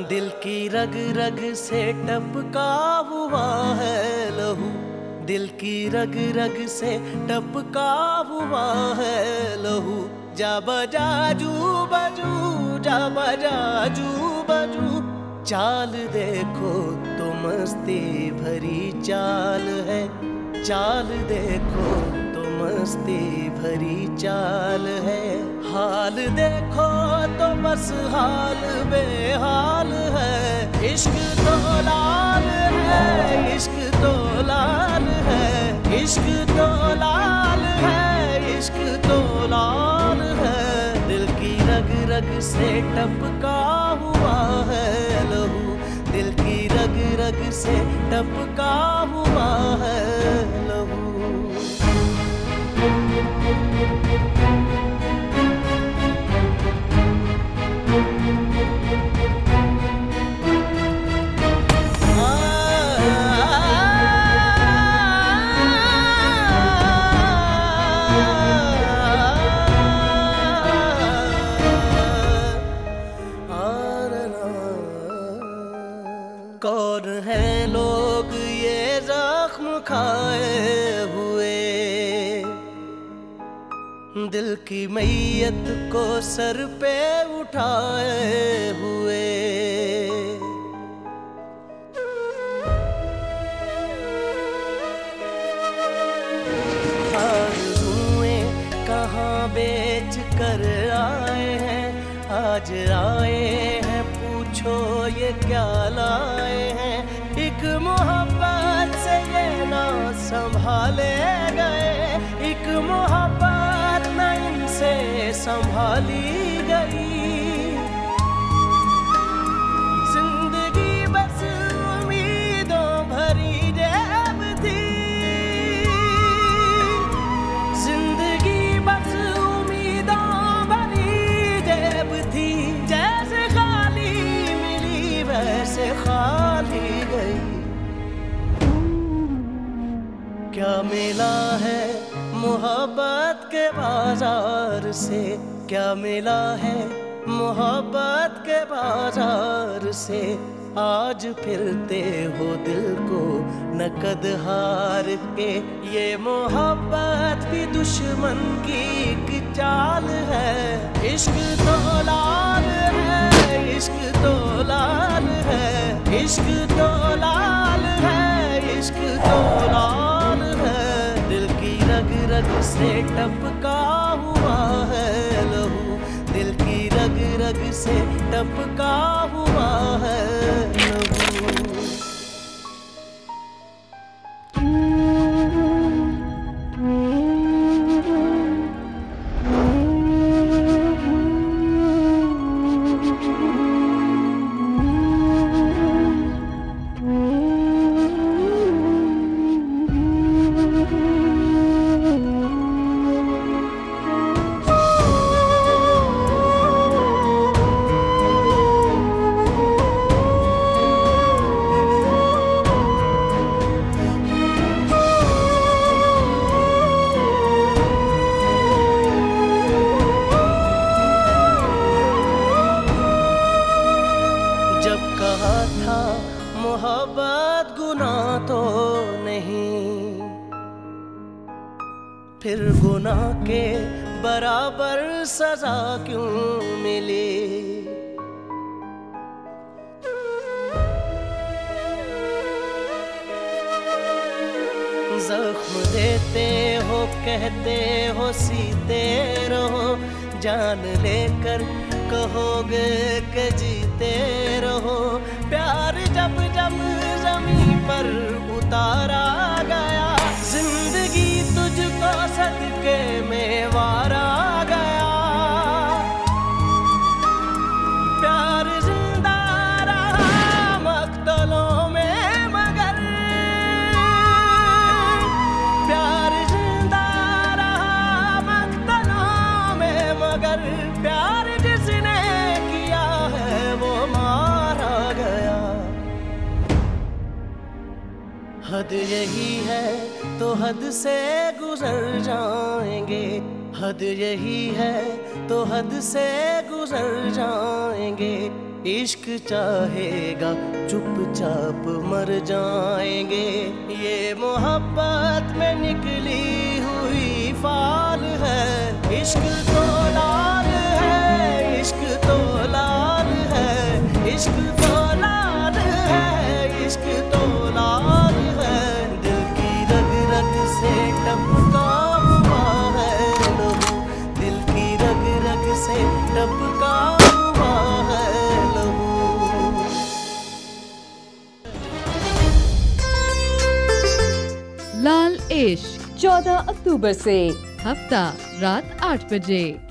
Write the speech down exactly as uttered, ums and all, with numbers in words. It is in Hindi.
दिल की रग रग से टपका हुआ है लहू, दिल की रग रग से टपका हुआ है लहू। जा बजा जू बजू, जा बजा जू बजू, चाल देखो तो मस्ती भरी चाल है, चाल देखो तो मस्ती भरी चाल है। हाल देखो तो बस हाल बेहाल है, इश्क तो लाल है, इश्क तो लाल है, इश्क तो लाल है, इश्क तो लाल है। दिल की रग रग से टपका हुआ है लहू, दिल की रग रग से टपका हुआ है लहू। कौन है लोग ये जख्म खाए हुए, दिल की मैयत को सर पे उठाए हुए। आरज़ुएं कहाँ बेच कर आए हैं, आज आए हैं पूछो ये क्या लाए हैं। एक मोहब्बत से ये ना संभाले गए, एक मोहब्बत न इनसे संभाली गई। जिंदगी बस उम्मीदों भरी जेब थी, जिंदगी बस उम्मीदों भरी जेब थी। जैसे खाली मिली वैसे खाली गई। क्या मिला है मोहब्बत के बाजार से, क्या मिला है मोहब्बत के बाजार से। आज फिरते हो दिल को नकद हार के, ये मोहब्बत भी दुश्मन की एक चाल है। इश्क तो लाल है, इश्क तो लाल है, इश्क तो लाल है, इश्क तो लाल है। दिल की रग रग से टपका हुआ है लहू, दिल की रग रग से टपका हुआ है लहू। जब कहा था मोहब्बत गुनाह तो नहीं, फिर गुनाह के बराबर सजा क्यों मिली। जख्म देते हो कहते हो सीते रहो, जान लेकर कहोगे कि जीते रहो। प्यार जब जब ज़मीं पर उतारा गया, जिंदगी तुझको सदके में वारा गया। प्यार जिंदा रहा मक्तलों में मगर, प्यार जिंदा रहा मक्तलों में मगर। प्यार जिसने किया है वो मारा गया। हद यही है तो हद से गुजर जाएंगे, हद यही है तो हद से गुजर जाएंगे। इश्क चाहेगा चुपचाप मर जाएंगे। ये मोहब्बत में निकली हुई फाल है। इश्क तो लाल है, इश्क तो लाल है, इश्क तो लाल है, इश्क तो लाल है। दिल की रग रग से टपका हुआ है लहू, दिल की रग रग से टपका हुआ है लहू। लाल इश्क चौदह अक्टूबर से हफ्ता रात आठ बजे।